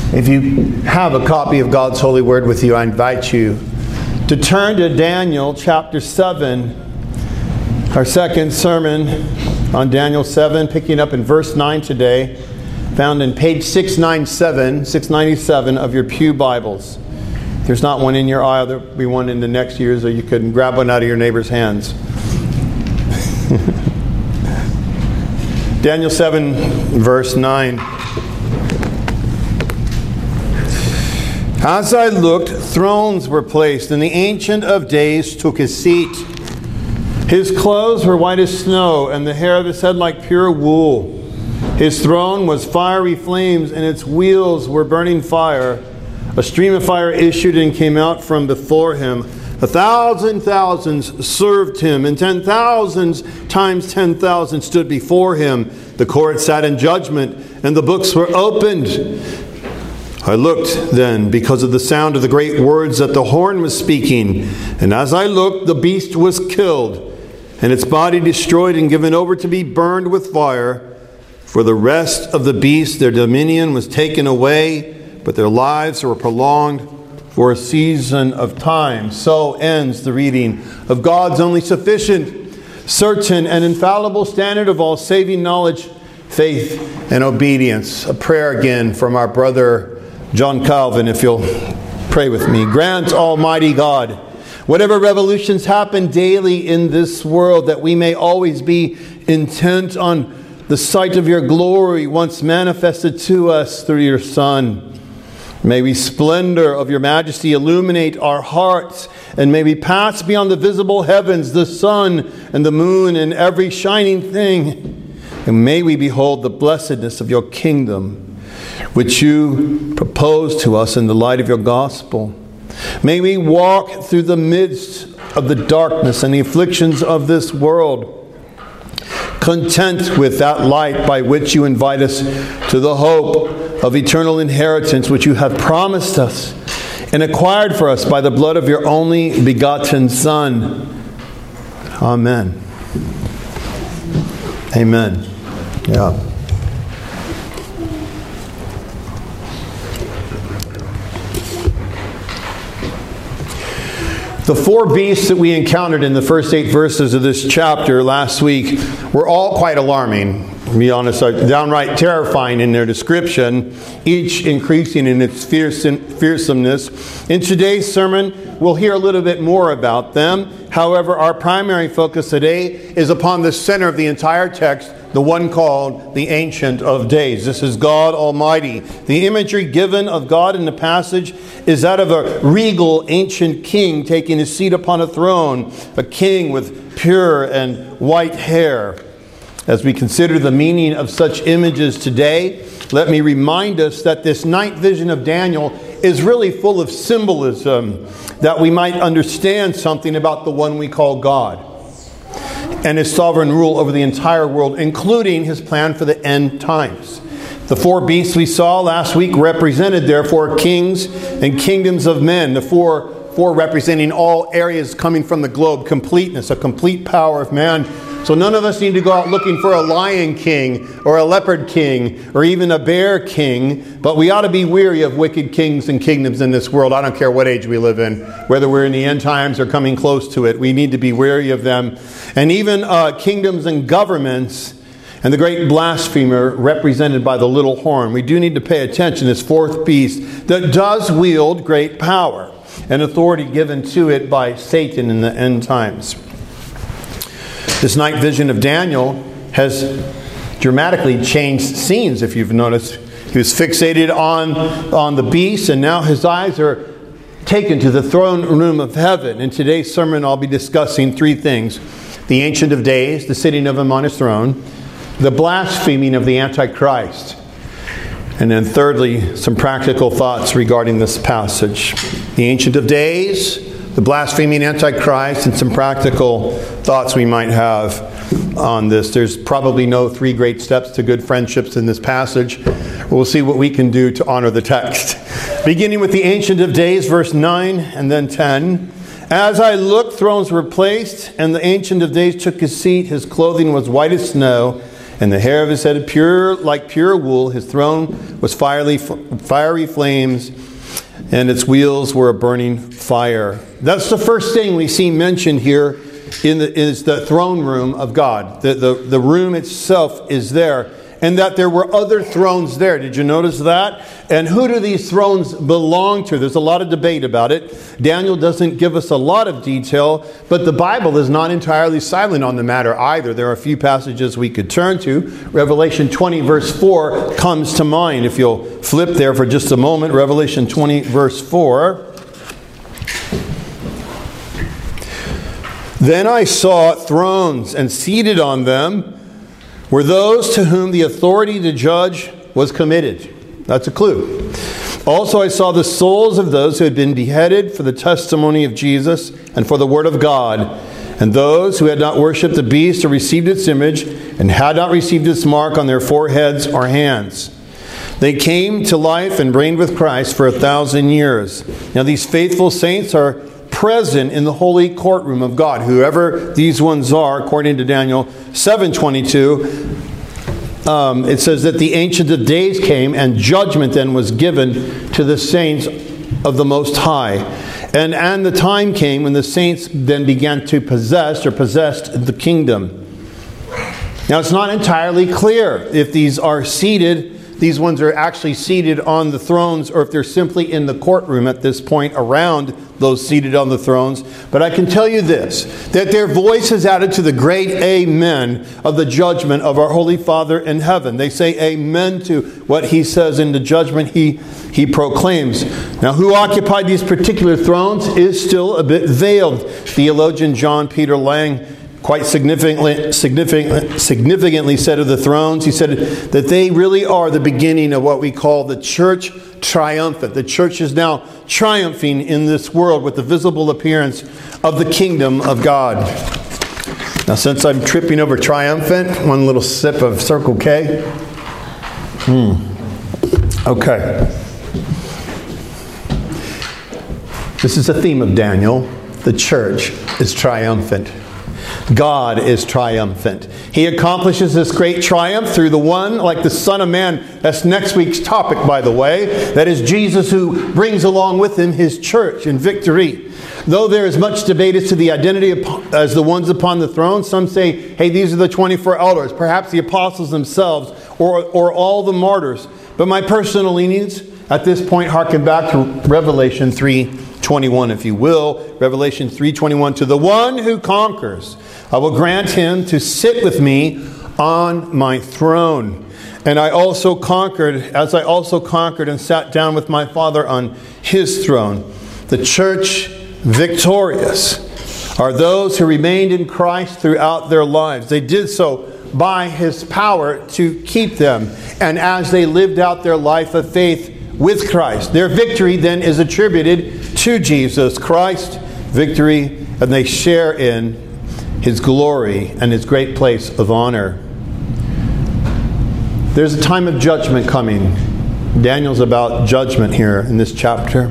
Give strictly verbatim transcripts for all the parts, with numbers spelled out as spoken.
If you have a copy of God's holy word with you, I invite you to turn to Daniel chapter seven, our second sermon on Daniel seven, picking up in verse nine today, found in page six ninety-seven, six ninety-seven of your pew Bibles. If there's not one in your aisle, there'll be one in the next year, so you can grab one out of your neighbor's hands. Daniel seven, verse nine. As I looked, thrones were placed, and the Ancient of Days took his seat. His clothes were white as snow, and the hair of his head like pure wool. His throne was fiery flames, and its wheels were burning fire. A stream of fire issued and came out from before him. A thousand thousands served him, and ten thousands times ten thousand stood before him. The court sat in judgment, and the books were opened. I looked then, because of the sound of the great words that the horn was speaking. And as I looked, the beast was killed, and its body destroyed and given over to be burned with fire. For the rest of the beast, their dominion was taken away, but their lives were prolonged for a season of time. So ends the reading of God's only sufficient, certain, and infallible standard of all saving knowledge, faith, and obedience. A prayer again from our brother John Calvin, if you'll pray with me. Grant, Almighty God, whatever revolutions happen daily in this world, that we may always be intent on the sight of your glory once manifested to us through your Son. May the splendor of your majesty illuminate our hearts, and may we pass beyond the visible heavens, the sun and the moon and every shining thing. And may we behold the blessedness of your kingdom, which you propose to us in the light of your gospel. May we walk through the midst of the darkness and the afflictions of this world, content with that light by which you invite us to the hope of eternal inheritance, which you have promised us and acquired for us by the blood of your only begotten Son. Amen. Amen. Yeah. The four beasts that we encountered in the first eight verses of this chapter last week were all quite alarming. To be honest, downright terrifying in their description, each increasing in its fearsome, fearsomeness. In today's sermon, we'll hear a little bit more about them. However, our primary focus today is upon the center of the entire text, the one called the Ancient of Days. This is God Almighty. The imagery given of God in the passage is that of a regal ancient king taking his seat upon a throne, a king with pure and white hair. As we consider the meaning of such images today, let me remind us that this night vision of Daniel is really full of symbolism, that we might understand something about the one we call God and his sovereign rule over the entire world, including his plan for the end times. The four beasts we saw last week represented, therefore, kings and kingdoms of men. The four, four representing all areas coming from the globe, completeness, a complete power of man. So none of us need to go out looking for a lion king or a leopard king or even a bear king, but we ought to be weary of wicked kings and kingdoms in this world. I don't care what age we live in, whether we're in the end times or coming close to it. We need to be weary of them. And even uh, kingdoms and governments, and the great blasphemer represented by the little horn. We do need to pay attention to this fourth beast that does wield great power and authority given to it by Satan in the end times. This night vision of Daniel has dramatically changed scenes, if you've noticed. He was fixated on, on the beast, and now his eyes are taken to the throne room of heaven. In today's sermon, I'll be discussing three things: the Ancient of Days, the sitting of him on his throne; the blaspheming of the Antichrist; and then thirdly, some practical thoughts regarding this passage. The Ancient of Days, the blaspheming Antichrist, and some practical thoughts we might have on this. There's probably no three great steps to good friendships in this passage. We'll see what we can do to honor the text. Beginning with the Ancient of Days, verse nine and then ten. As I looked, thrones were placed, and the Ancient of Days took his seat. His clothing was white as snow, and the hair of his head pure like pure wool. His throne was fiery, fiery flames, and its wheels were a burning fire. That's the first thing we see mentioned here in the, is the throne room of God. The, the, the room itself is there. And that there were other thrones there. Did you notice that? And who do these thrones belong to? There's a lot of debate about it. Daniel doesn't give us a lot of detail, but the Bible is not entirely silent on the matter either. There are a few passages we could turn to. Revelation twenty verse four comes to mind. If you'll flip there for just a moment. Revelation twenty verse four. Then I saw thrones, and seated on them were those to whom the authority to judge was committed. That's a clue. Also I saw the souls of those who had been beheaded for the testimony of Jesus and for the word of God, and those who had not worshipped the beast or received its image, and had not received its mark on their foreheads or hands. They came to life and reigned with Christ for a thousand years. Now these faithful saints are present in the holy courtroom of God, whoever these ones are, according to Daniel seven twenty-two. Um, it says that the Ancient of Days came, and judgment then was given to the saints of the Most High. And, and the time came when the saints then began to possess or possessed the kingdom. Now it's not entirely clear if these are seated, these ones are actually seated on the thrones, or if they're simply in the courtroom at this point around those seated on the thrones. But I can tell you this, that their voice is added to the great amen of the judgment of our Holy Father in heaven. They say amen to what he says in the judgment he, he proclaims. Now, who occupied these particular thrones is still a bit veiled. Theologian John Peter Lang quite significantly, significantly, significantly said of the thrones, he said that they really are the beginning of what we call the church triumphant. The church is now triumphing in this world with the visible appearance of the kingdom of God. Now, since I'm tripping over triumphant, one little sip of Circle K. Hmm. Okay. This is a theme of Daniel. The church is triumphant. God is triumphant. He accomplishes this great triumph through the one, like the Son of Man. That's next week's topic, by the way. That is Jesus, who brings along with him his church in victory. Though there is much debate as to the identity of, as the ones upon the throne, some say, hey, these are the twenty-four elders, perhaps the apostles themselves, or, or all the martyrs. But my personal leanings at this point harken back to Revelation three twenty-one, if you will. Revelation three twenty-one, to the one who conquers, I will grant him to sit with me on my throne. And I also conquered, as I also conquered and sat down with my Father on his throne. The church victorious are those who remained in Christ throughout their lives. They did so by his power to keep them. And as they lived out their life of faith with Christ, their victory then is attributed to Jesus Christ. Victory, and they share in his glory and his great place of honor. There's a time of judgment coming. Daniel's about judgment here in this chapter.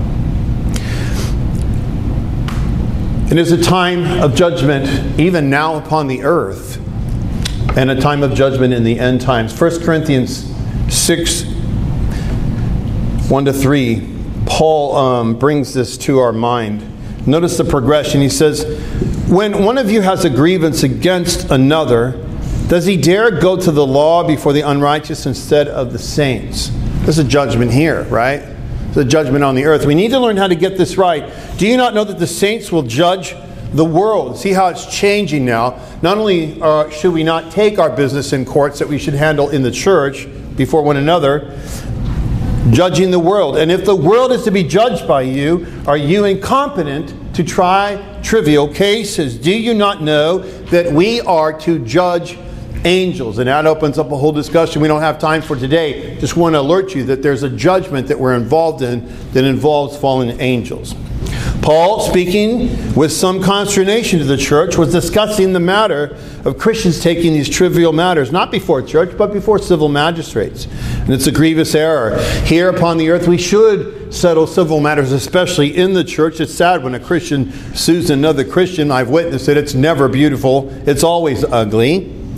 It is a time of judgment even now upon the earth, and a time of judgment in the end times. First Corinthians six, one to three, Paul um, brings this to our mind. Notice the progression. He says, when one of you has a grievance against another, does he dare go to the law before the unrighteous instead of the saints? There's a judgment here, right? There's a judgment on the earth. We need to learn how to get this right. Do you not know that the saints will judge the world? See how it's changing now. Not only uh, should we not take our business in courts that we should handle in the church before one another, judging the world. And if the world is to be judged by you, are you incompetent to try trivial cases? Do you not know that we are to judge angels? And that opens up a whole discussion we don't have time for today. Just want to alert you that there's a judgment that we're involved in that involves fallen angels. Paul, speaking with some consternation to the church, was discussing the matter of Christians taking these trivial matters, not before church, but before civil magistrates. And it's a grievous error. Here upon the earth, we should settle civil matters, especially in the church. It's sad when a Christian sues another Christian. I've witnessed it. It's never beautiful. It's always ugly.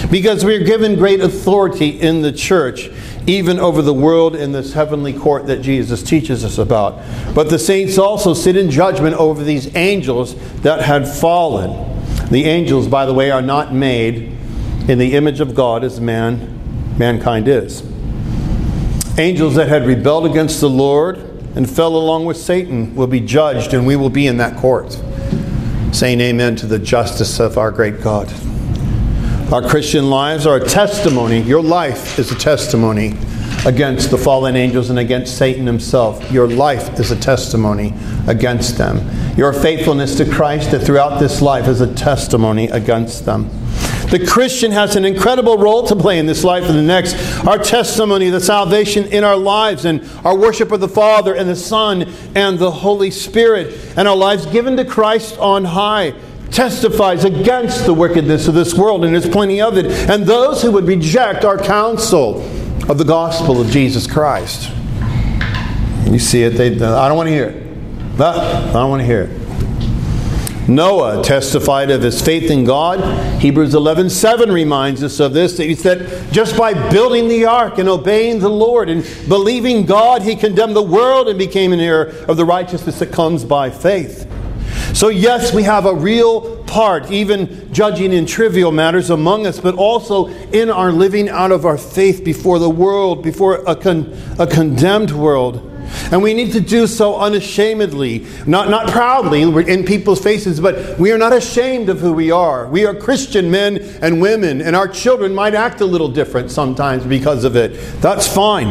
because we are given great authority in the church, even over the world in this heavenly court that Jesus teaches us about. But the saints also sit in judgment over these angels that had fallen. The angels, by the way, are not made in the image of God as man, mankind is. Angels that had rebelled against the Lord and fell along with Satan will be judged, and we will be in that court, saying amen to the justice of our great God. Our Christian lives are a testimony. Your life is a testimony against the fallen angels and against Satan himself. Your life is a testimony against them. Your faithfulness to Christ throughout this life is a testimony against them. The Christian has an incredible role to play in this life and the next. Our testimony, the salvation in our lives, and our worship of the Father and the Son and the Holy Spirit, and our lives given to Christ on high, testifies against the wickedness of this world, and there's plenty of it, and those who would reject our counsel of the gospel of Jesus Christ. You see it, they, I don't want to hear it. I don't want to hear it. Noah testified of his faith in God. Hebrews eleven seven reminds us of this. He said, just by building the ark and obeying the Lord and believing God, he condemned the world and became an heir of the righteousness that comes by faith. So yes, we have a real part, even judging in trivial matters among us, but also in our living out of our faith before the world, before a, con- a condemned world. And we need to do so unashamedly, not, not proudly in people's faces, but we are not ashamed of who we are. We are Christian men and women, and our children might act a little different sometimes because of it. That's fine.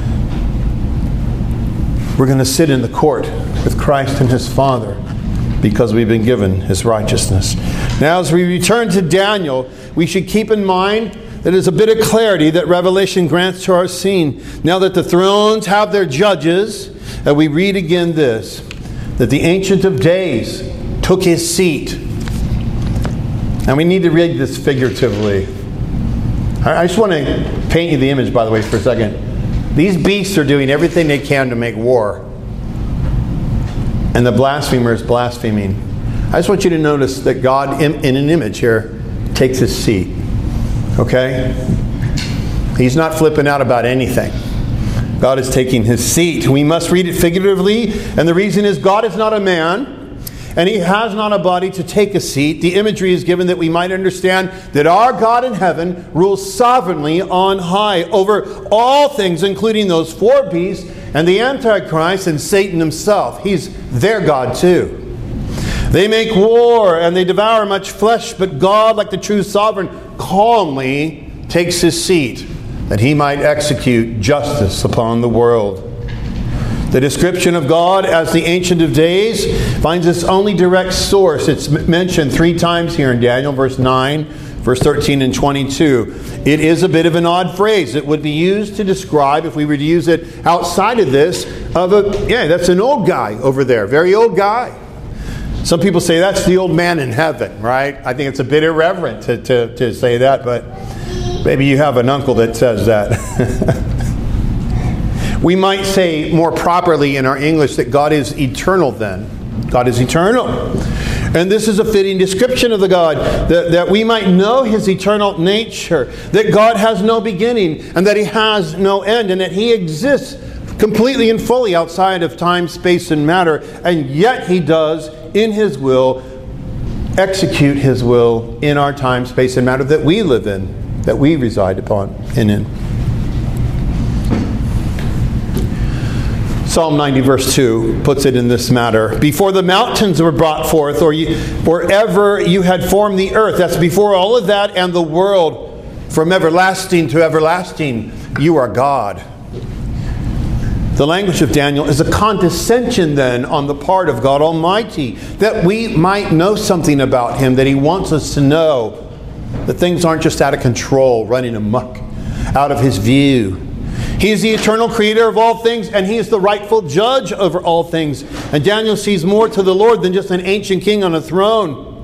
We're going to sit in the court with Christ and His Father because we've been given His righteousness. Now, as we return to Daniel, we should keep in mind that there's a bit of clarity that Revelation grants to our scene. Now that the thrones have their judges, and we read again this, that the Ancient of Days took his seat. And we need to read this figuratively. I just want to paint you the image, by the way, for a second. These beasts are doing everything they can to make war. And the blasphemer is blaspheming. I just want you to notice that God, in, in an image here, takes his seat. Okay? He's not flipping out about anything. God is taking his seat. We must read it figuratively, and the reason is God is not a man, and he has not a body to take a seat. The imagery is given that we might understand that our God in heaven rules sovereignly on high over all things, including those four beasts and the Antichrist and Satan himself. He's their God too. They make war and they devour much flesh, but God, like the true sovereign, calmly takes his seat that he might execute justice upon the world. The description of God as the Ancient of Days finds its only direct source. It's mentioned three times here in Daniel, verse nine, verse thirteen, and twenty-two. It is a bit of an odd phrase. It would be used to describe, if we were to use it outside of this, of a, yeah, that's an old guy over there, very old guy. Some people say that's the old man in heaven, right? I think it's a bit irreverent to, to, to say that, but maybe you have an uncle that says that. We might say more properly in our English that God is eternal then. God is eternal. And this is a fitting description of the God, that, that we might know His eternal nature, that God has no beginning and that He has no end, and that He exists completely and fully outside of time, space, and matter, and yet He does, in His will, execute His will in our time, space, and matter that we live in, that we reside upon and in. Psalm ninety verse two puts it in this matter. Before the mountains were brought forth, or, you, or ever you had formed the earth, that's before all of that and the world, from everlasting to everlasting, you are God. The language of Daniel is a condescension then on the part of God Almighty, that we might know something about Him, that He wants us to know, that things aren't just out of control, running amok, out of His view. He is the eternal creator of all things, and He is the rightful judge over all things. And Daniel sees more to the Lord than just an ancient king on a throne.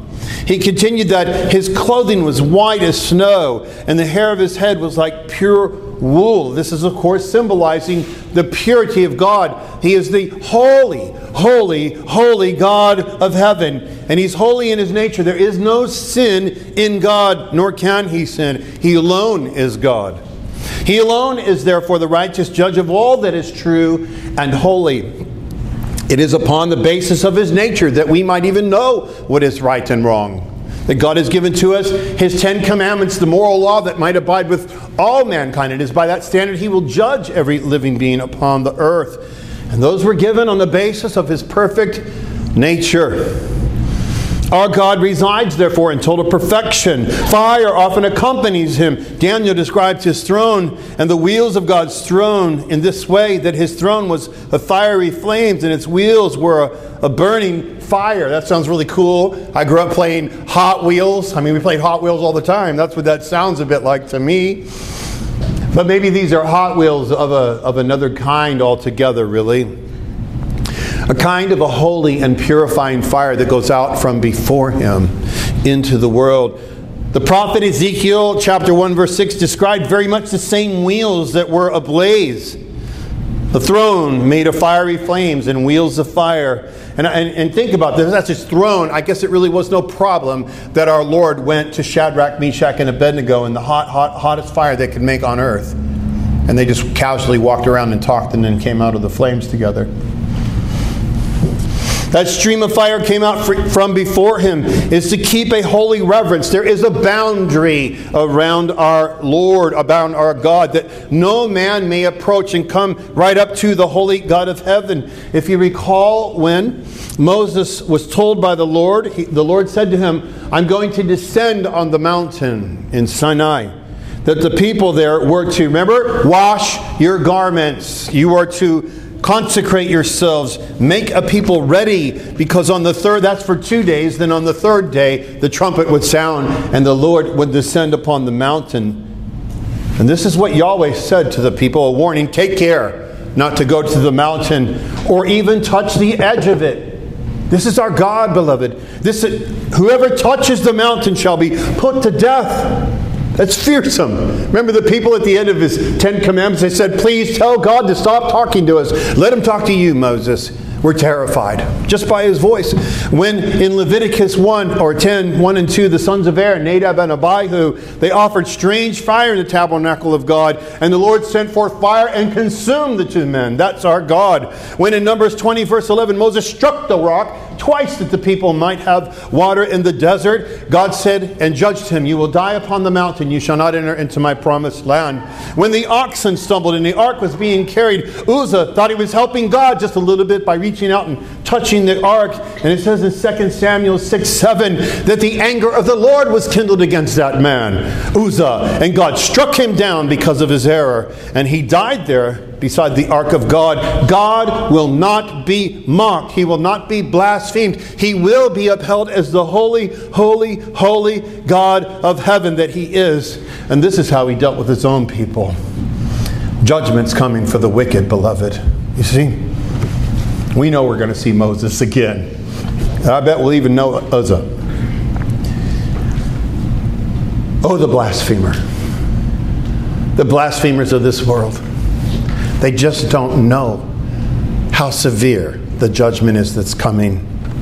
He continued that his clothing was white as snow, and the hair of his head was like pure wool. This is, of course, symbolizing the purity of God. He is the holy, holy, holy God of heaven. And He's holy in His nature. There is no sin in God, nor can He sin. He alone is God. He alone is therefore the righteous judge of all that is true and holy. It is upon the basis of His nature that we might even know what is right and wrong. That God has given to us His Ten Commandments, the moral law that might abide with all mankind. It is by that standard He will judge every living being upon the earth. And those were given on the basis of His perfect nature. Our God resides, therefore, in total perfection. Fire often accompanies Him. Daniel describes His throne and the wheels of God's throne in this way, that His throne was a fiery flames and its wheels were a, a burning fire. That sounds really cool. I grew up playing Hot Wheels. I mean, we played Hot Wheels all the time. That's what that sounds a bit like to me. But maybe these are Hot Wheels of, a, of another kind altogether, really. A kind of a holy and purifying fire that goes out from before Him into the world. The prophet Ezekiel, chapter one, verse six, described very much the same wheels that were ablaze. The throne made of fiery flames and wheels of fire. And, and, and think about this. That's His throne. I guess it really was no problem that our Lord went to Shadrach, Meshach, and Abednego in the hot, hot, hottest fire they could make on earth. And they just casually walked around and talked and then came out of the flames together. That stream of fire came out from before Him is to keep a holy reverence. There is a boundary around our Lord, around our God, that no man may approach and come right up to the holy God of heaven. If you recall, when Moses was told by the Lord, he, the Lord said to him, I'm going to descend on the mountain in Sinai. That the people there were to, remember, wash your garments. You are to consecrate yourselves. Make a people ready, because on the third, that's for two days, then on the third day, the trumpet would sound and the Lord would descend upon the mountain. And this is what Yahweh said to the people, a warning, take care not to go to the mountain or even touch the edge of it. This is our God, beloved. This, whoever touches the mountain shall be put to death. That's fearsome. Remember the people at the end of His Ten Commandments, they said, please tell God to stop talking to us. Let Him talk to you, Moses. We're terrified just by His voice. When in Leviticus one or ten, one and two, the sons of Aaron, Nadab and Abihu, they offered strange fire in the tabernacle of God, and the Lord sent forth fire and consumed the two men. That's our God. When in Numbers twenty, verse eleven, Moses struck the rock twice that the people might have water in the desert, God said and judged him, you will die upon the mountain, you shall not enter into my promised land. When the oxen stumbled and the ark was being carried, Uzzah thought he was helping God just a little bit by reaching out and touching the ark. And it says in Second Samuel six seven that the anger of the Lord was kindled against that man, Uzzah, and God struck him down because of his error. And he died there beside the ark of God. God will not be mocked. He will not be blasphemed. He will be upheld as the holy, holy, holy God of heaven that He is. And this is how He dealt with His own people. Judgment's coming for the wicked, beloved. You see? We know we're going to see Moses again. And I bet we'll even know Uzzah. Oh, the blasphemer. The blasphemers of this world. They just don't know how severe the judgment is that's coming.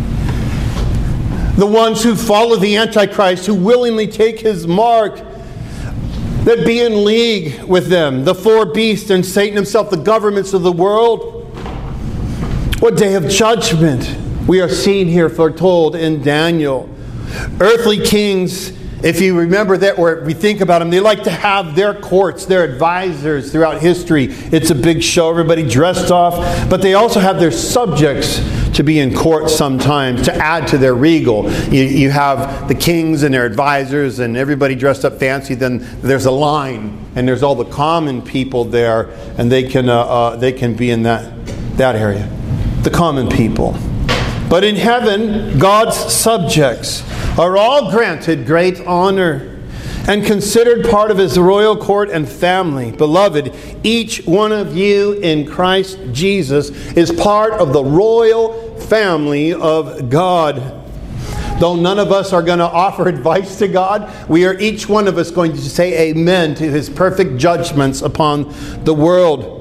The ones who follow the Antichrist, who willingly take his mark, that be in league with them, the four beasts and Satan himself, the governments of the world. What day of judgment we are seeing here foretold in Daniel. Earthly kings, if you remember that, or we think about them, they like to have their courts, their advisors throughout history. It's a big show, everybody dressed off. But they also have their subjects to be in court sometimes to add to their regal. You, you have the kings and their advisors and everybody dressed up fancy. Then there's a line and there's all the common people there, and they can uh, uh, they can be in that that area. The common people. But in heaven, God's subjects are all granted great honor and considered part of His royal court and family. Beloved, each one of you in Christ Jesus is part of the royal family of God. Though none of us are going to offer advice to God, we are each one of us going to say amen to His perfect judgments upon the world.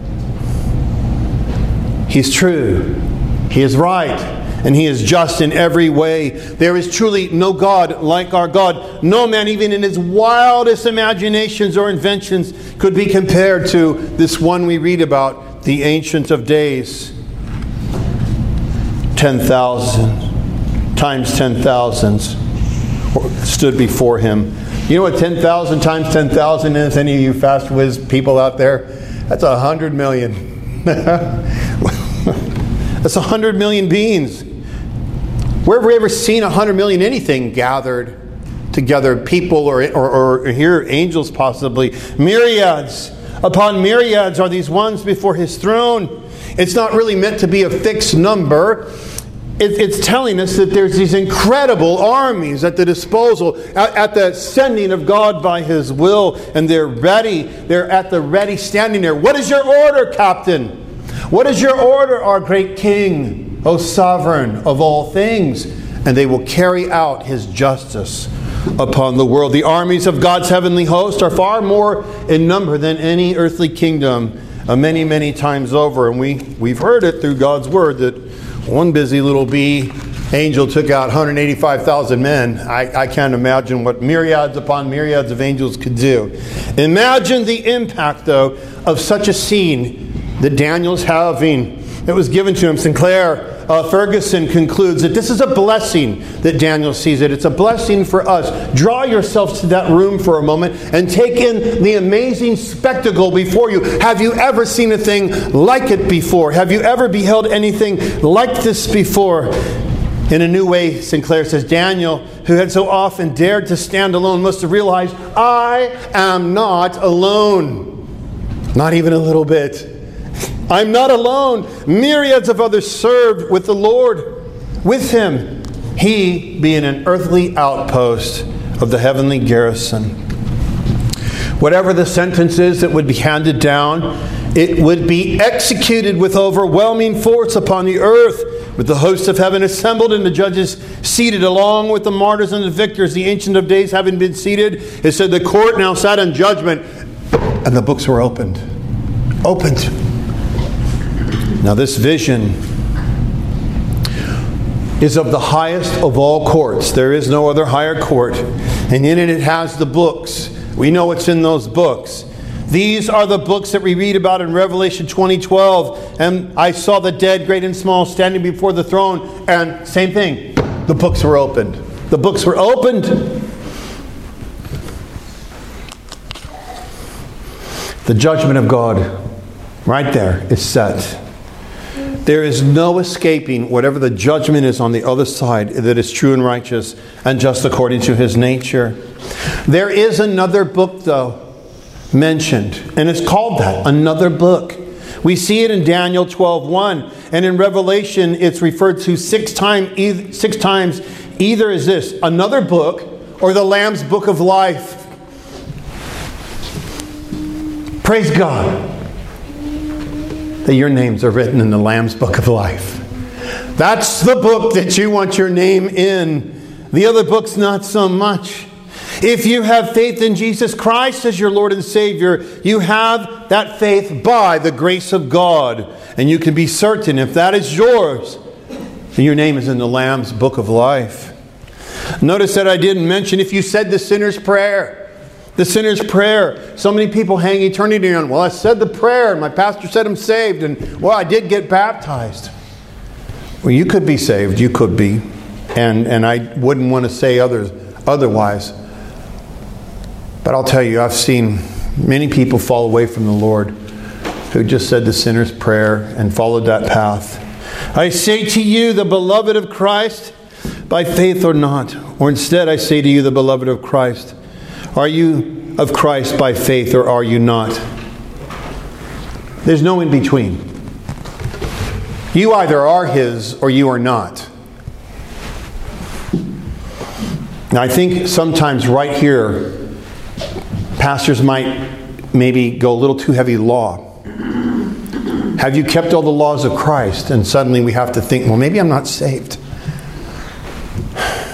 He's true. He is right. And He is just in every way. There is truly no God like our God. No man, even in his wildest imaginations or inventions, could be compared to this one we read about, the Ancient of Days. ten thousand times ten thousands stood before Him. You know what ten thousand times ten thousand is? Any of you fast whiz people out there? That's a hundred million. That's a hundred million beings. Where have we ever seen a hundred million anything gathered together? People or, or, or here angels possibly. Myriads upon myriads are these ones before His throne. It's not really meant to be a fixed number. It, it's telling us that there's these incredible armies at the disposal, at, at the sending of God by His will. And they're ready. They're at the ready standing there. What is your order, Captain? What is your order, our great King, O sovereign of all things? And they will carry out His justice upon the world. The armies of God's heavenly host are far more in number than any earthly kingdom, uh, many, many times over. And we, we've heard it through God's Word that one busy little bee angel took out one hundred eighty-five thousand men. I, I can't imagine what myriads upon myriads of angels could do. Imagine the impact, though, of such a scene that Daniel's having. It was given to him. Sinclair uh, Ferguson concludes that this is a blessing that Daniel sees it. It's a blessing for us. Draw yourselves to that room for a moment and take in the amazing spectacle before you. Have you ever seen a thing like it before? Have you ever beheld anything like this before? In a new way, Sinclair says, Daniel, who had so often dared to stand alone, must have realized, I am not alone. Not even a little bit. I'm not alone. Myriads of others served with the Lord, with Him, He being an earthly outpost of the heavenly garrison. Whatever the sentence is that would be handed down, it would be executed with overwhelming force upon the earth, with the hosts of heaven assembled and the judges seated, along with the martyrs and the victors, the Ancient of Days having been seated. It said the court now sat in judgment, and the books were opened. Opened. Now this vision is of the highest of all courts. There is no other higher court. And in it it has the books. We know what's in those books. These are the books that we read about in Revelation twenty twelve. And I saw the dead, great and small, standing before the throne. And same thing. The books were opened. The books were opened. The judgment of God right there is set. There is no escaping whatever the judgment is on the other side that is true and righteous and just according to His nature. There is another book, though, mentioned, and it's called that, another book. We see it in Daniel twelve one, and in Revelation it's referred to six, time, six times either as this, another book, or the Lamb's Book of Life. Praise God that your names are written in the Lamb's Book of Life. That's the book that you want your name in. The other books, not so much. If you have faith in Jesus Christ as your Lord and Savior, you have that faith by the grace of God. And you can be certain if that is yours, your name is in the Lamb's Book of Life. Notice that I didn't mention if you said the sinner's prayer. The sinner's prayer. So many people hang eternity on, well, I said the prayer and my pastor said I'm saved, and well, I did get baptized. Well, you could be saved. You could be. And and I wouldn't want to say others otherwise. But I'll tell you, I've seen many people fall away from the Lord who just said the sinner's prayer and followed that path. I say to you, the beloved of Christ, by faith or not. Or instead, I say to you, the beloved of Christ, are you of Christ by faith or are you not? There's no in between. You either are His or you are not. Now, I think sometimes right here, pastors might maybe go a little too heavy law. Have you kept all the laws of Christ? And suddenly we have to think, well, maybe I'm not saved.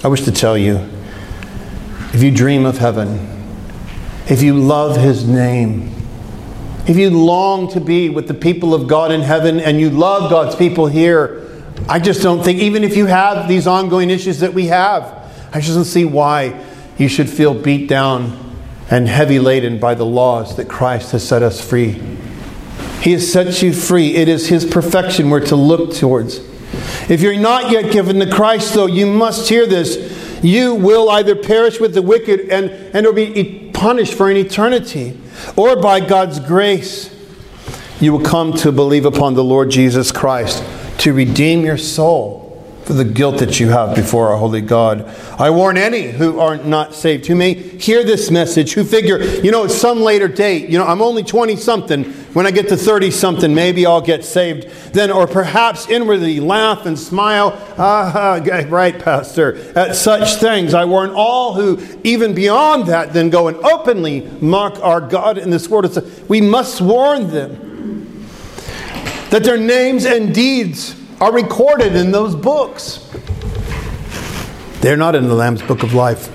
I wish to tell you, if you dream of heaven, if you love His name, if you long to be with the people of God in heaven and you love God's people here, I just don't think, even if you have these ongoing issues that we have, I just don't see why you should feel beat down and heavy laden by the laws that Christ has set us free. He has set you free. It is His perfection we're to look towards. If you're not yet given to Christ, though, you must hear this. You will either perish with the wicked and, and or be punished for an eternity, or by God's grace, you will come to believe upon the Lord Jesus Christ to redeem your soul for the guilt that you have before our holy God. I warn any who are not saved, who may hear this message, who figure, you know, at some later date, you know, I'm only twenty-something. When I get to thirty-something, maybe I'll get saved then. Or perhaps inwardly laugh and smile, ah, right, Pastor, at such things. I warn all who, even beyond that, then go and openly mock our God in this world. We must warn them that their names and deeds are recorded in those books. They're not in the Lamb's Book of Life.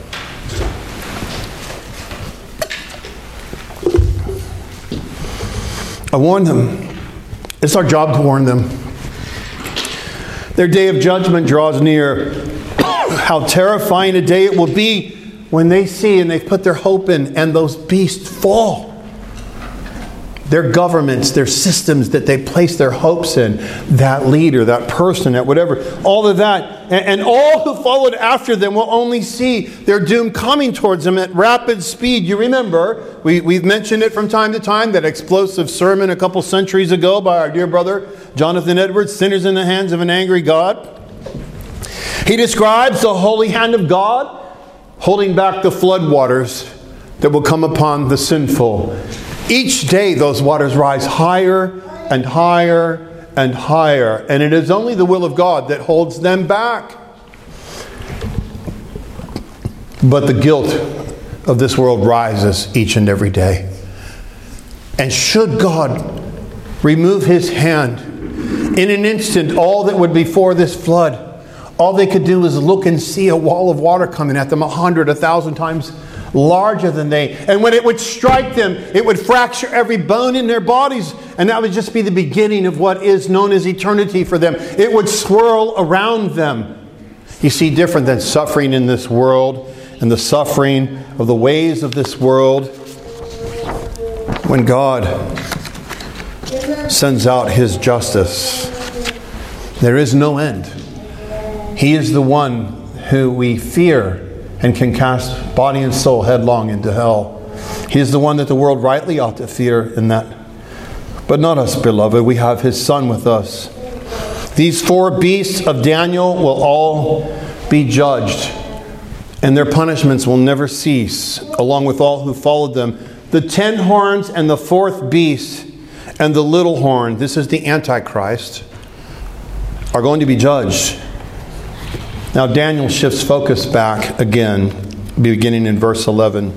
I warn them. It's our job to warn them. Their day of judgment draws near. How terrifying a day it will be when they see and they've put their hope in and those beasts fall. Their governments, their systems that they place their hopes in, that leader, that person, that whatever, all of that. And, and all who followed after them will only see their doom coming towards them at rapid speed. You remember, we, we've mentioned it from time to time, that explosive sermon a couple centuries ago by our dear brother Jonathan Edwards, Sinners in the Hands of an Angry God. He describes the holy hand of God holding back the floodwaters that will come upon the sinful. Each day those waters rise higher and higher and higher. And it is only the will of God that holds them back. But the guilt of this world rises each and every day. And should God remove His hand, in an instant, all that would be before this flood, all they could do is look and see a wall of water coming at them a hundred, a thousand times larger than they. And when it would strike them, it would fracture every bone in their bodies. And that would just be the beginning of what is known as eternity for them. It would swirl around them. You see, different than suffering in this world and the suffering of the ways of this world, when God sends out His justice, there is no end. He is the one who we fear and can cast body and soul headlong into hell. He is the one that the world rightly ought to fear in that. But not us, beloved. We have His Son with us. These four beasts of Daniel will all be judged, and their punishments will never cease, along with all who followed them. The ten horns and the fourth beast and the little horn, this is the Antichrist, are going to be judged. Now Daniel shifts focus back again, beginning in verse eleven,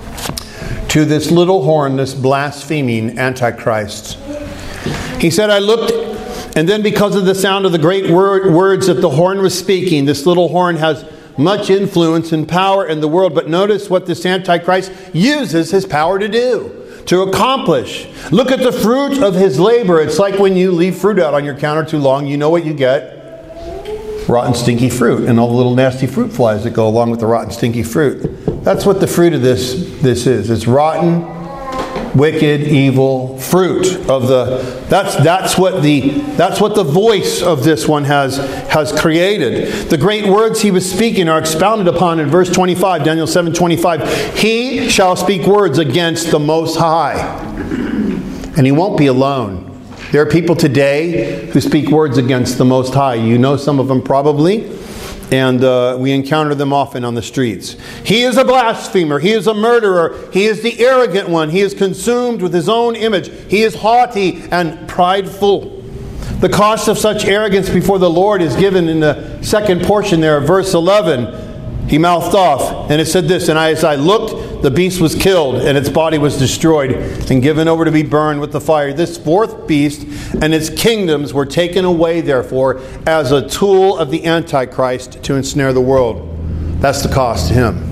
to this little horn, this blaspheming Antichrist. He said, I looked, and then because of the sound of the great word, words that the horn was speaking, this little horn has much influence and power in the world. But notice what this Antichrist uses his power to do, to accomplish. Look at the fruit of his labor. It's like when you leave fruit out on your counter too long, you know what you get? Rotten, stinky fruit, and all the little nasty fruit flies that go along with the rotten, stinky fruit. That's what the fruit of this this is. It's rotten, wicked, evil fruit of the. That's that's what the that's what the voice of this one has has created. The great words he was speaking are expounded upon in verse twenty-five, Daniel seven twenty-five. He shall speak words against the Most High, and he won't be alone. There are people today who speak words against the Most High. You know some of them probably. And uh, we encounter them often on the streets. He is a blasphemer. He is a murderer. He is the arrogant one. He is consumed with his own image. He is haughty and prideful. The cost of such arrogance before the Lord is given in the second portion there of verse eleven. He mouthed off, and it said this, and I, as I looked, the beast was killed, and its body was destroyed, and given over to be burned with the fire. This fourth beast and its kingdoms were taken away, therefore, as a tool of the Antichrist to ensnare the world. That's the cost to him.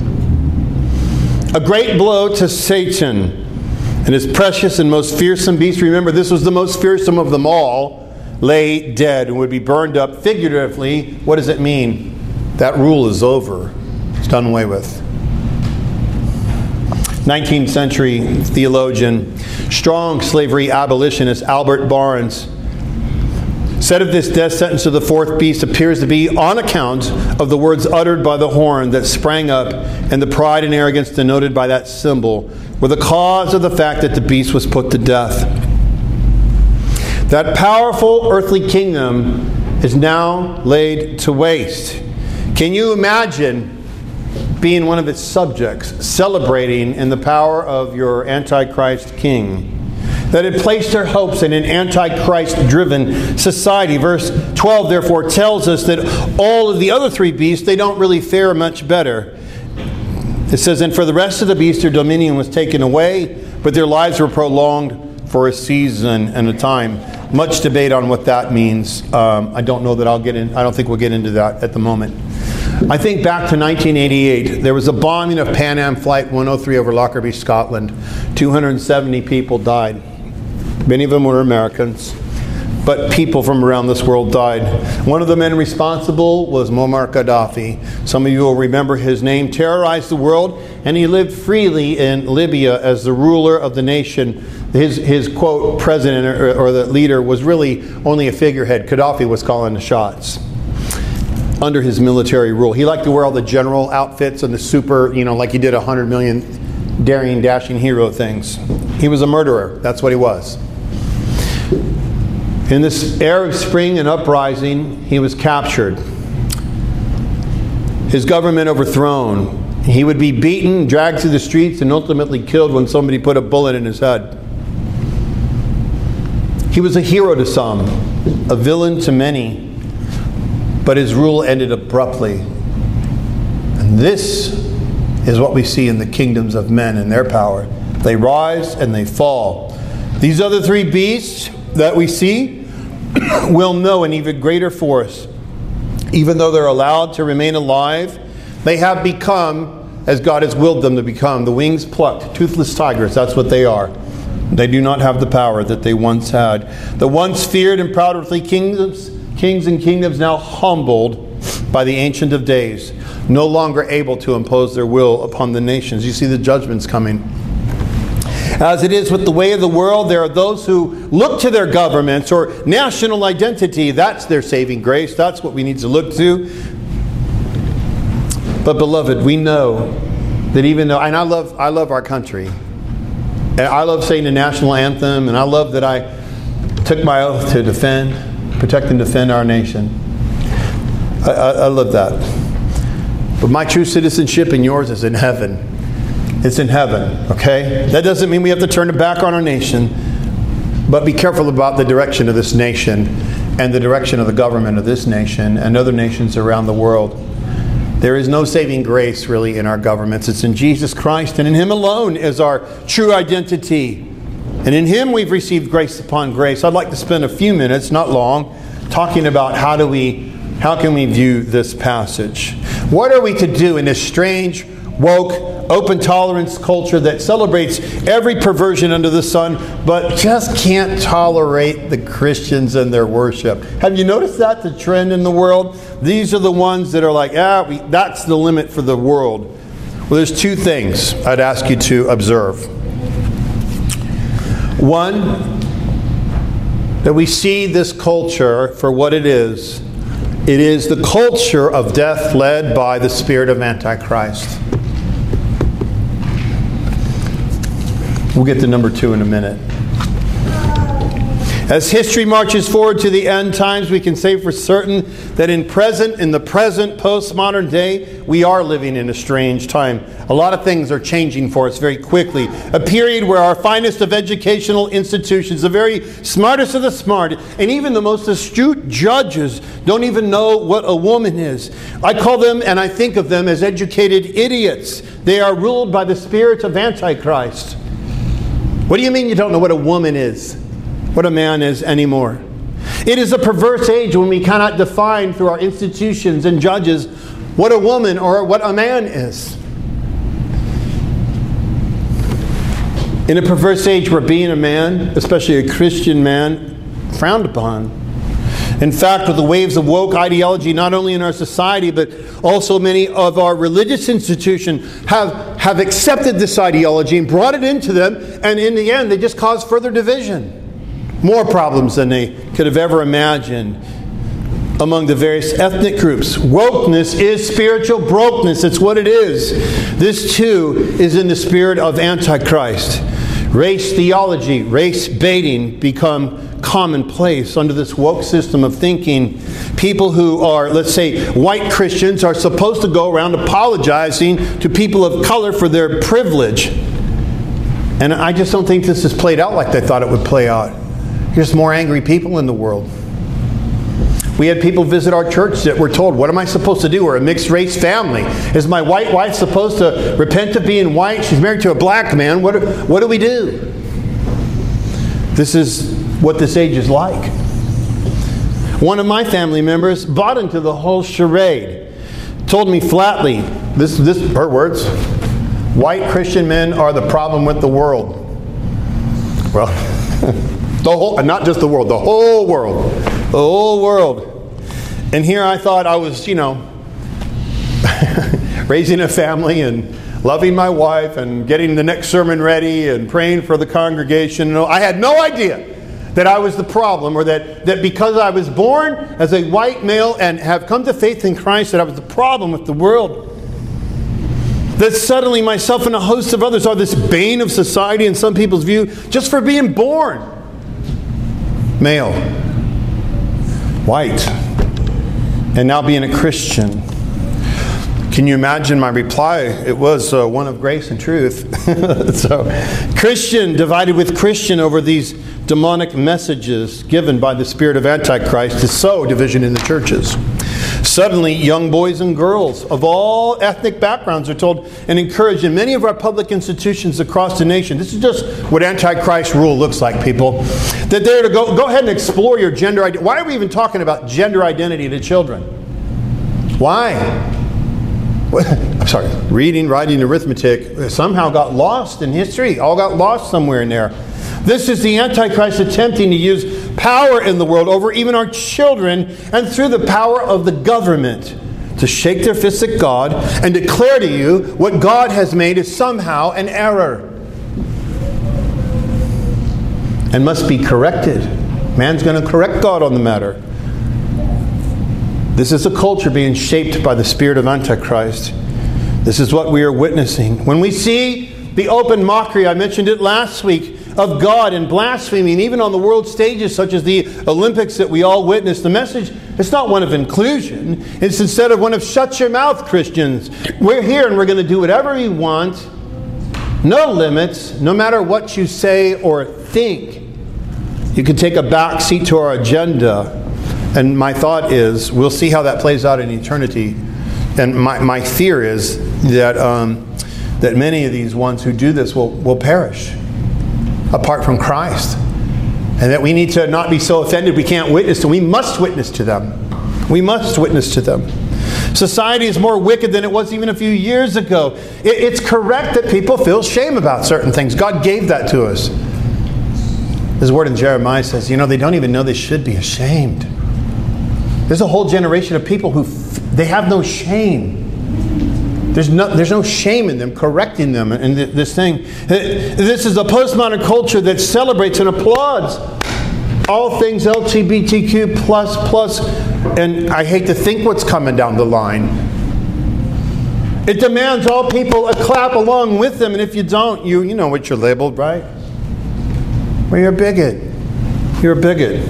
A great blow to Satan and his precious and most fearsome beast. Remember, this was the most fearsome of them all, lay dead and would be burned up. Figuratively, what does it mean? That rule is over. It's done away with. nineteenth century theologian, strong slavery abolitionist Albert Barnes said of this death sentence of the fourth beast appears to be on account of the words uttered by the horn that sprang up and the pride and arrogance denoted by that symbol were the cause of the fact that the beast was put to death. That powerful earthly kingdom is now laid to waste. Can you imagine being one of its subjects, celebrating in the power of your Antichrist king? That had placed their hopes in an Antichrist-driven society. Verse twelve, therefore, tells us that all of the other three beasts, they don't really fare much better. It says, and for the rest of the beasts, their dominion was taken away, but their lives were prolonged for a season and a time. Much debate on what that means. Um, I don't know that I'll get in. I don't think we'll get into that at the moment. I think back to nineteen eighty-eight, there was a bombing of Pan Am Flight one oh three over Lockerbie, Scotland. two hundred seventy people died. Many of them were Americans, but people from around this world died. One of the men responsible was Muammar Gaddafi. Some of you will remember his name. Terrorized the world, and he lived freely in Libya as the ruler of the nation. His, his quote, president or, or the leader was really only a figurehead. Gaddafi was calling the shots under his military rule. He liked to wear all the general outfits and the super, you know, like he did a hundred million daring, dashing hero things. He was a murderer. That's what he was. In this Arab Spring and uprising, he was captured. His government overthrown. He would be beaten, dragged through the streets, and ultimately killed when somebody put a bullet in his head. He was a hero to some, a villain to many, but his rule ended abruptly. And this is what we see in the kingdoms of men and their power. They rise and they fall. These other three beasts that we see will know an even greater force. Even though they're allowed to remain alive, they have become, as God has willed them to become, the wings plucked, toothless tigers. That's what they are. They do not have the power that they once had. The once feared and proud earthly kingdoms, kings and kingdoms now humbled by the Ancient of Days, no longer able to impose their will upon the nations. You see the judgments coming. As it is with the way of the world, there are those who look to their governments or national identity. That's their saving grace. That's what we need to look to. But beloved, we know that even though, and I love, I love our country. And I love saying the national anthem, and I love that I took my oath to defend, protect and defend our nation. I, I, I love that. But my true citizenship and yours is in heaven. It's in heaven, okay? That doesn't mean we have to turn it back on our nation, but be careful about the direction of this nation and the direction of the government of this nation and other nations around the world. There is no saving grace really in our governments. It's in Jesus Christ, and in Him alone is our true identity. And in Him we've received grace upon grace. I'd like to spend a few minutes, not long, talking about how do we, how can we view this passage. What are we to do in this strange, woke, open tolerance culture that celebrates every perversion under the sun, but just can't tolerate the Christians and their worship? Have you noticed that, the trend in the world? These are the ones that are like, ah, we, that's the limit for the world. Well, there's two things I'd ask you to observe. One, that we see this culture for what it is. It is the culture of death led by the spirit of Antichrist. We'll get to number two in a minute. As history marches forward to the end times, we can say for certain that in present, in the present postmodern day, we are living in a strange time. A lot of things are changing for us very quickly. A period where our finest of educational institutions, the very smartest of the smart, and even the most astute judges don't even know what a woman is. I call them, and I think of them as educated idiots. They are ruled by the spirit of Antichrist. What do you mean you don't know what a woman is? What a man is anymore? It is a perverse age when we cannot define through our institutions and judges what a woman or what a man is. In a perverse age where being a man, especially a Christian man, frowned upon. In fact, with the waves of woke ideology, not only in our society, but also many of our religious institutions have, have accepted this ideology and brought it into them, and in the end, they just cause further division. More problems than they could have ever imagined among the various ethnic groups. Wokeness is spiritual brokenness. It's what it is. This, too, is in the spirit of Antichrist. Race theology, race baiting become commonplace under this woke system of thinking. People who are, let's say, white Christians are supposed to go around apologizing to people of color for their privilege. And I just don't think this is played out like they thought it would play out. There's more angry people in the world. We had people visit our church that were told, what am I supposed to do? We're a mixed race family. Is my white wife supposed to repent of being white? She's married to a black man. What do, what do we do? This is what this age is like. One of my family members bought into the whole charade. Told me flatly, this, this her words, white Christian men are the problem with the world. Well, the whole, not just the world, the whole world. The whole world. And here I thought I was, you know, raising a family and loving my wife and getting the next sermon ready and praying for the congregation. I had no idea that I was the problem, or that, that because I was born as a white male and have come to faith in Christ, that I was the problem with the world. That suddenly myself and a host of others are this bane of society in some people's view just for being born male, white, and now being a Christian. Can you imagine my reply? It was uh, one of grace and truth. So, Christian divided with Christian over these demonic messages given by the spirit of Antichrist to sow division in the churches. Suddenly, young boys and girls of all ethnic backgrounds are told and encouraged in many of our public institutions across the nation. This is just what Antichrist rule looks like, people. That they're to go, go ahead and explore your gender identity. Why are we even talking about gender identity to children? Why? I'm sorry, reading, writing, arithmetic somehow got lost in history. All got lost somewhere in there. This is the Antichrist attempting to use power in the world over even our children, and through the power of the government to shake their fists at God and declare to you what God has made is somehow an error and must be corrected. Man's going to correct God on the matter. This is a culture being shaped by the spirit of Antichrist. This is what we are witnessing. When we see the open mockery, I mentioned it last week, of God and blasphemy, and even on the world stages such as the Olympics that we all witness, the message is not one of inclusion. It's instead of one of shut your mouth, Christians. We're here and we're going to do whatever we want. No limits, no matter what you say or think. You can take a back seat to our agenda. And my thought is, we'll see how that plays out in eternity. And my, my fear is that um, that many of these ones who do this will, will perish apart from Christ. And that we need to not be so offended we can't witness to them. We must witness to them. We must witness to them. Society is more wicked than it was even a few years ago. It, it's correct that people feel shame about certain things. God gave that to us. His word in Jeremiah says, you know, they don't even know they should be ashamed. There's a whole generation of people who f- they have no shame. There's no, there's no shame in them correcting them in th- this thing. This is a postmodern culture that celebrates and applauds all things L G B T Q plus plus, and I hate to think what's coming down the line. It demands all people a clap along with them, and if you don't, you you know what you're labeled, right? Well, you're a bigot. You're a bigot.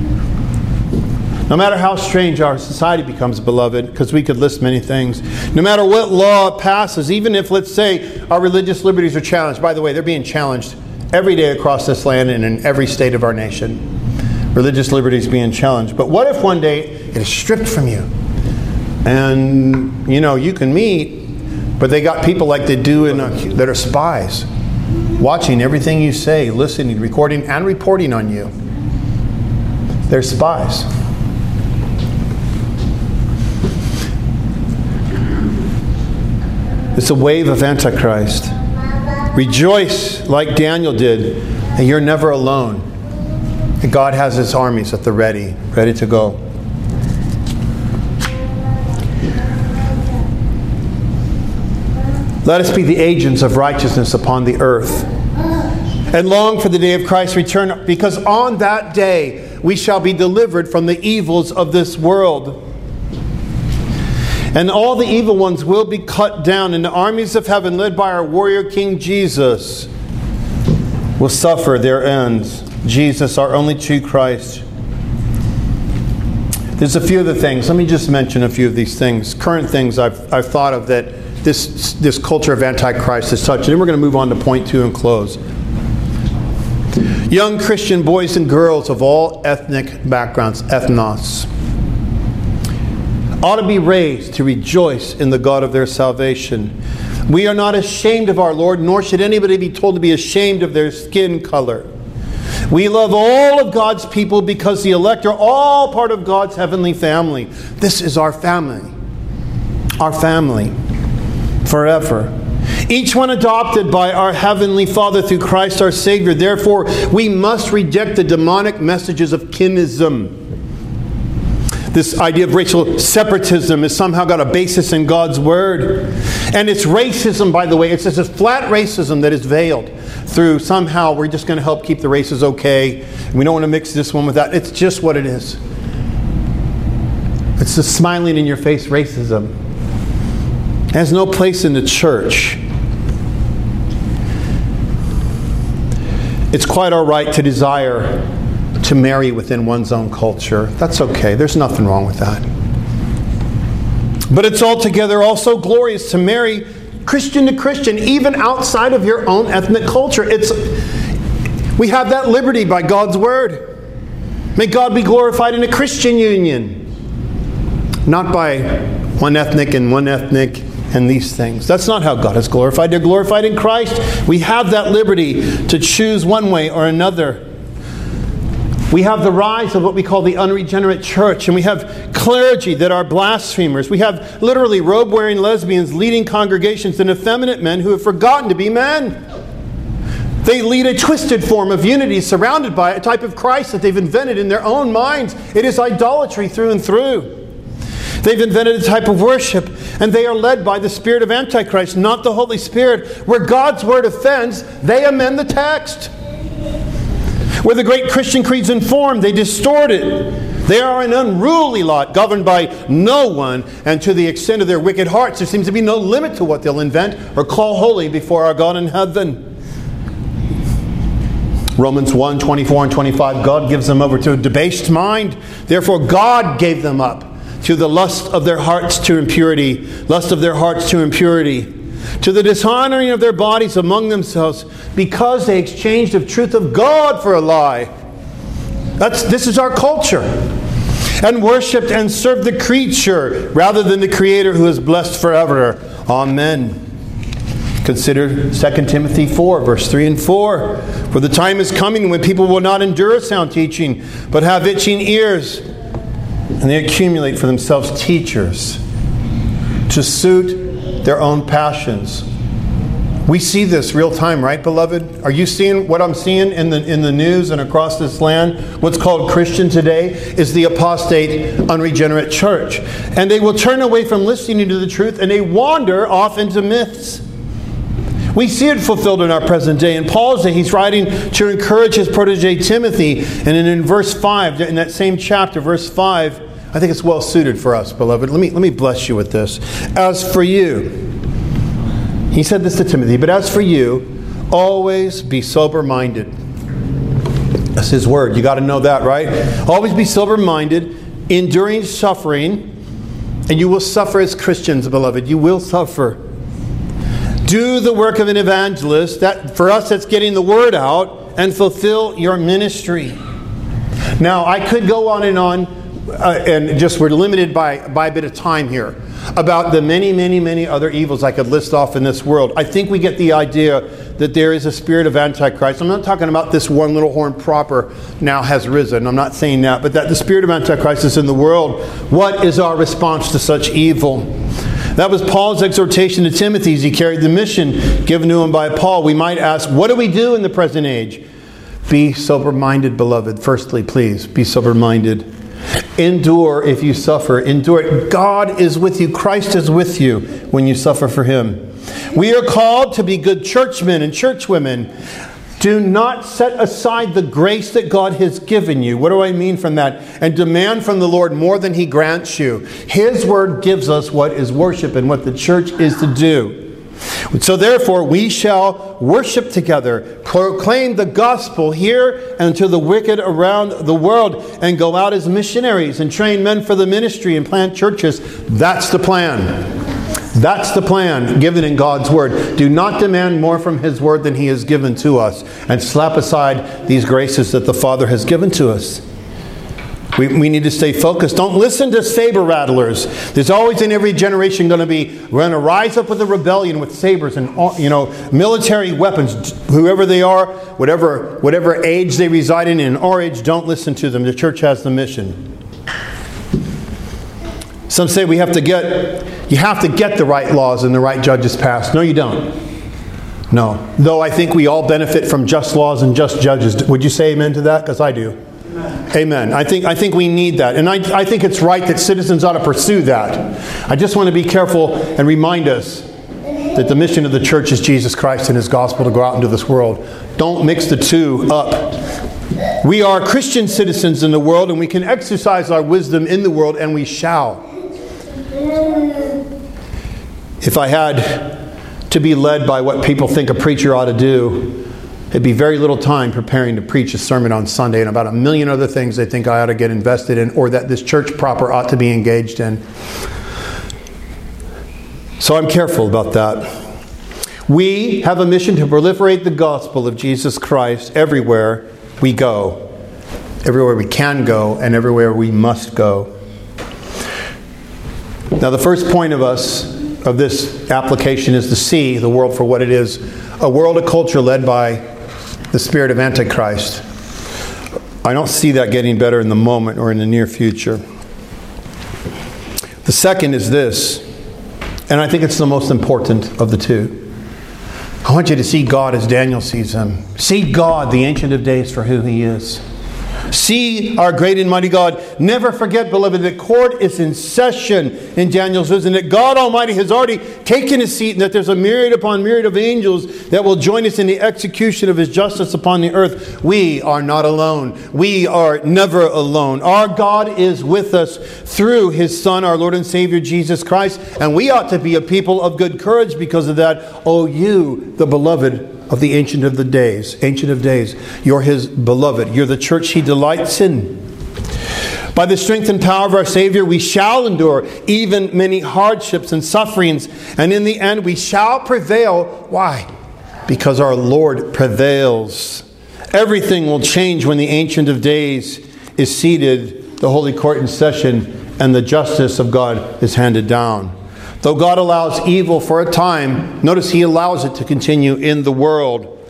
No matter how strange our society becomes, beloved, because we could list many things. No matter what law passes, even if, let's say, our religious liberties are challenged. By the way, they're being challenged every day across this land and in every state of our nation. Religious liberties being challenged. But what if one day it is stripped from you? And, you know, you can meet, but they got people like they do in a, that are spies, watching everything you say, listening, recording, and reporting on you. They're spies. It's a wave of Antichrist. Rejoice like Daniel did, and you're never alone. And God has His armies at the ready, ready to go. Let us be the agents of righteousness upon the earth, and long for the day of Christ's return, because on that day we shall be delivered from the evils of this world. And all the evil ones will be cut down, and the armies of heaven, led by our warrior King Jesus, will suffer their ends. Jesus, our only true Christ. There's a few other things. Let me just mention a few of these things. Current things I've, I've thought of that this, this culture of Antichrist has touched. And then we're going to move on to point two and close. Young Christian boys and girls of all ethnic backgrounds, ethnos, ought to be raised to rejoice in the God of their salvation. We are not ashamed of our Lord, nor should anybody be told to be ashamed of their skin color. We love all of God's people because the elect are all part of God's heavenly family. This is our family. Our family. Forever. Each one adopted by our Heavenly Father through Christ our Savior. Therefore, we must reject the demonic messages of kinism. This idea of racial separatism has somehow got a basis in God's Word. And it's racism, by the way. It's just a flat racism that is veiled through somehow we're just going to help keep the races okay. We don't want to mix this one with that. It's just what it is. It's the smiling in your face racism. It has no place in the church. It's quite all right to desire to marry within one's own culture. That's okay. There's nothing wrong with that. But it's altogether also glorious to marry Christian to Christian, even outside of your own ethnic culture. It's we have that liberty by God's Word. May God be glorified in a Christian union, not by one ethnic and one ethnic and these things. That's not how God is glorified. They're glorified in Christ. We have that liberty to choose one way or another. We have the rise of what we call the unregenerate church, and we have clergy that are blasphemers. We have literally robe-wearing lesbians leading congregations and effeminate men who have forgotten to be men. They lead a twisted form of unity surrounded by a type of Christ that they've invented in their own minds. It is idolatry through and through. They've invented a type of worship, and they are led by the spirit of Antichrist, not the Holy Spirit. Where God's Word offends, they amend the text. Where the great Christian creeds inform, they distort it. They are an unruly lot, governed by no one, and to the extent of their wicked hearts, there seems to be no limit to what they'll invent or call holy before our God in heaven. Romans one, twenty-four and twenty-five, God gives them over to a debased mind. Therefore God gave them up to the lust of their hearts to impurity, lust of their hearts to impurity, to the dishonoring of their bodies among themselves, because they exchanged the truth of God for a lie. That's this is our culture. And worshipped and served the creature rather than the Creator, who is blessed forever. Amen. Consider Second Timothy four, verse three and four. For the time is coming when people will not endure sound teaching, but have itching ears. And they accumulate for themselves teachers to suit their own passions. We see this real time, right, beloved? Are you seeing what I'm seeing in the in the news and across this land? What's called Christian today is the apostate, unregenerate church. And they will turn away from listening to the truth, and they wander off into myths. We see it fulfilled in our present day. In Paul's day, he's writing to encourage his protege Timothy. And in, in verse five, in that same chapter, verse five, I think it's well suited for us, beloved. Let me, let me bless you with this. As for you, he said this to Timothy, but as for you, always be sober-minded. That's his word. You got to know that, right? Always be sober-minded, enduring suffering, and you will suffer as Christians, beloved. You will suffer. Do the work of an evangelist. That for us, that's getting the word out, and fulfill your ministry. Now, I could go on and on, uh, and just we're limited by, by a bit of time here, about the many, many, many other evils I could list off in this world. I think we get the idea that there is a spirit of Antichrist. I'm not talking about this one little horn proper now has risen. I'm not saying that, but that the spirit of Antichrist is in the world. What is our response to such evil? That was Paul's exhortation to Timothy as he carried the mission given to him by Paul. We might ask, what do we do in the present age? Be sober-minded, beloved. Firstly, please, be sober-minded. Endure if you suffer. Endure it. God is with you. Christ is with you when you suffer for Him. We are called to be good churchmen and churchwomen. Do not set aside the grace that God has given you. What do I mean from that? And demand from the Lord more than He grants you. His Word gives us what is worship and what the church is to do. So therefore, we shall worship together, proclaim the gospel here and to the wicked around the world, and go out as missionaries and train men for the ministry and plant churches. That's the plan. That's the plan given in God's Word. Do not demand more from His Word than He has given to us, and slap aside these graces that the Father has given to us. We, we need to stay focused. Don't listen to saber rattlers. There's always in every generation going to be, we're going to rise up with a rebellion with sabers and, you know, military weapons. Whoever they are, whatever whatever age they reside in, in our age, don't listen to them. The church has the mission. Some say we have to get, you have to get the right laws and the right judges passed. No, you don't. No. Though I think we all benefit from just laws and just judges. Would you say amen to that? Because I do. Amen. Amen. I think I think we need that. And I, I think it's right that citizens ought to pursue that. I just want to be careful and remind us that the mission of the church is Jesus Christ and His gospel to go out into this world. Don't mix the two up. We are Christian citizens in the world, and we can exercise our wisdom in the world, and we shall. If I had to be led by what people think a preacher ought to do, it'd be very little time preparing to preach a sermon on Sunday and about a million other things they think I ought to get invested in, or that this church proper ought to be engaged in. So I'm careful about that. We have a mission to proliferate the gospel of Jesus Christ everywhere we go, everywhere we can go, and everywhere we must go. Now, the first point of us, of this application, is to see the world for what it is, a world, a culture led by the spirit of Antichrist. I don't see that getting better in the moment or in the near future. The second is this, and I think it's the most important of the two. I want you to see God as Daniel sees Him. See God, the Ancient of Days, for who He is. See our great and mighty God. Never forget, beloved, that court is in session in Daniel's vision, that God Almighty has already taken His seat, and that there's a myriad upon myriad of angels that will join us in the execution of His justice upon the earth. We are not alone. We are never alone. Our God is with us through His Son, our Lord and Savior, Jesus Christ, and we ought to be a people of good courage because of that. Oh, you, the beloved of the Ancient of the Days, Ancient of Days, you're His beloved. You're the church He delights in. By the strength and power of our Savior, we shall endure even many hardships and sufferings, and in the end we shall prevail. Why? Because our Lord prevails. Everything will change when the Ancient of Days is seated, the Holy Court in session, and the justice of God is handed down. Though God allows evil for a time, notice He allows it to continue in the world.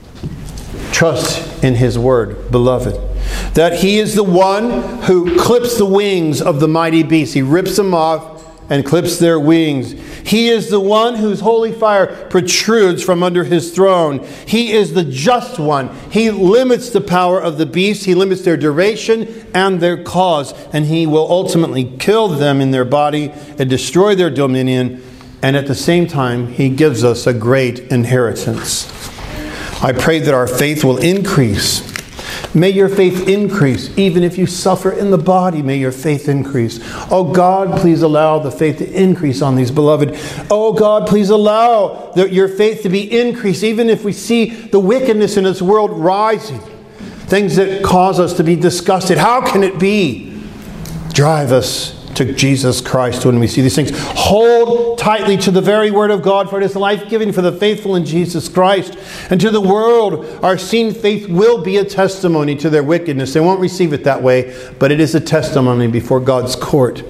Trust in His Word, beloved. That He is the one who clips the wings of the mighty beasts. He rips them off and clips their wings. He is the one whose holy fire protrudes from under His throne. He is the just one. He limits the power of the beasts. He limits their duration and their cause. And He will ultimately kill them in their body and destroy their dominion. And at the same time, He gives us a great inheritance. I pray that our faith will increase. May your faith increase. Even if you suffer in the body, may your faith increase. Oh God, please allow the faith to increase on these beloved. Oh God, please allow the, your faith to be increased, even if we see the wickedness in this world rising. Things that cause us to be disgusted. How can it be? Drive us to Jesus Christ when we see these things. Hold tightly to the very Word of God, for it is life-giving for the faithful in Jesus Christ. And to the world, our seen faith will be a testimony to their wickedness. They won't receive it that way, but it is a testimony before God's court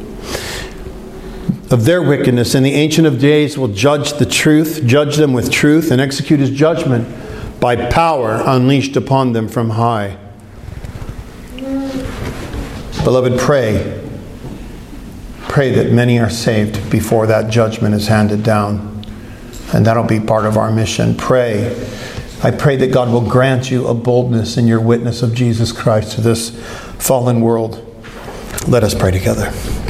of their wickedness. And the Ancient of Days will judge the truth, judge them with truth, and execute His judgment by power unleashed upon them from high. Beloved, pray. pray that many are saved before that judgment is handed down. And that'll be part of our mission. Pray. I pray that God will grant you a boldness in your witness of Jesus Christ to this fallen world. Let us pray together.